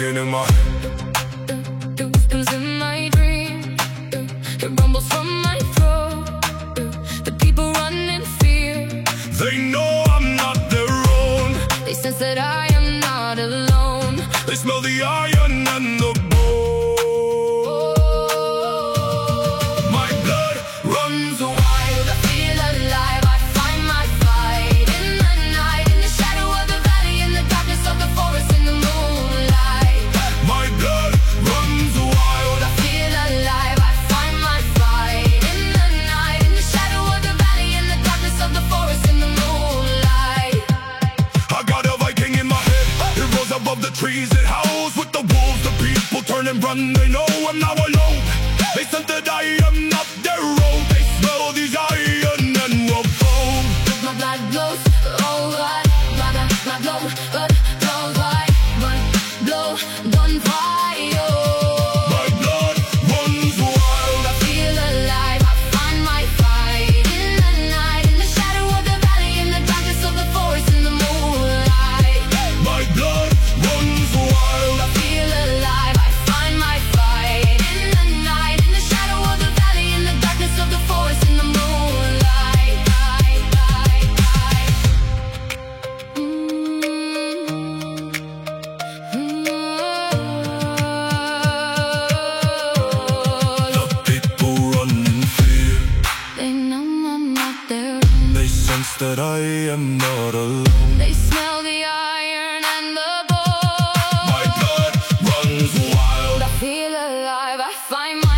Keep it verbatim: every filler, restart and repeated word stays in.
waking in my Comes in my dream, it rumbles from my throat. The people run in fear. They know I'm not their own. They sense that I am not alone. They smell the iron and the bone. My blood runs wild. I feel alive, I find my fight in the night, in the shadow of the valley, in the darkness of the forest, in the moonlight. My blood runs wild. I feel alive, I find my fight in the night, in the shadow of the valley, in the darkness of the forest, in the moonlight. I got a Viking in my head. It rose above the trees. It howls with the wolves. The people turn and run. They know I'm now alone. They sense that I am not their own. They smell these iron and will bone. My blood glows, oh right. My, my, my blood, blood glows white. Blood, blood, on fire. My blood runs wild. I feel alive, I find my fight in the night, in the shadow of the valley, in the darkness of the forest, in the moonlight. My blood runs wild. I feel alive, I find my fight in the night, in the shadow of the valley, in the darkness of the forest, in the moonlight. The people run in fear. They know I'm not there. They sense that I am not alone. They smell the iron and the bone. My blood runs wild. I feel alive, I find my